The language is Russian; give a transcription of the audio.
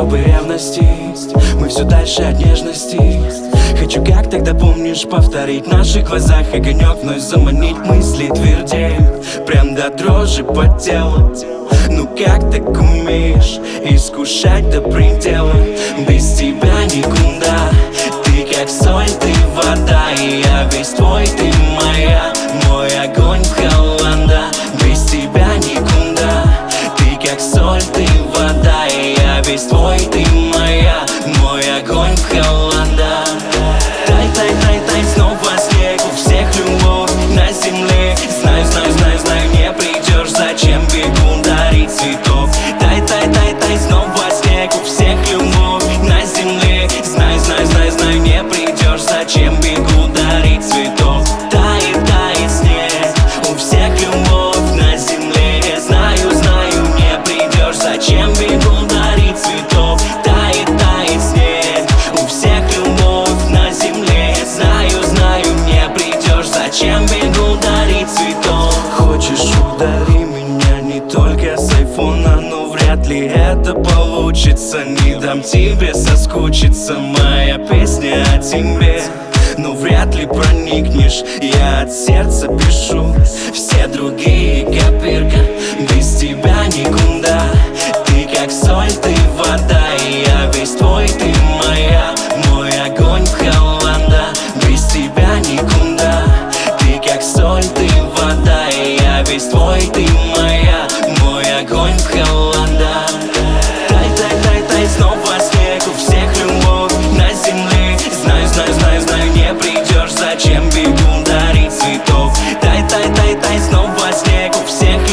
чтобы ревности, мы все дальше от нежности. Хочу, как тогда помнишь, повторить в наших глазах огонек, вновь заманить мысли твердеют прям до дрожи по телу. Ну как так умеешь искушать до предела? Без тебя никуда, ты как соль, ты вода, и я весь твой, ты моя, мой огонь Холланда. Без тебя никуда, ты как соль, ты вода, и я весь твой, ты моя, мой огонь Холланда. Тай, тай, тай, тай, снова снег, у всех любовь на земле. Знаю, знаю, знаю, знаю, не придешь, зачем бегу дарить цветов. Тай, тай, тай, тай, снова снег, у всех любовь на земле. Знаю, знаю, знаю, знаю, не придешь, зачем бегу дарить цветов. Тает, тает снег, у всех любовь на земле. Знаю, знаю, не придешь, зачем бегу дарить цветов. Тает, тает снег, у всех любовь на земле. Знаю, знаю, не придешь, зачем бегу дарить цветов. Хочешь, удари меня не только с айфона, но вряд ли это получится. Не дам тебе соскучиться, моя песня о тебе, но вряд ли проникнешь. Я от сердца пишу, все другие копирка. Без тебя никуда, ты как соль, ты вода, и я весь твой, ты моя, мой огонь Холланда. Без тебя никуда, ты как соль, ты вода, и я весь твой, ты моя, мой огонь Холланда. Тай, тай, тай, тай, снова снег, у всех любовь на земле. Знаю, знаю, знаю, знаю, не придешь, зачем бегу дарить цветов. Тай, тай, тай, тай, снова снег, у всех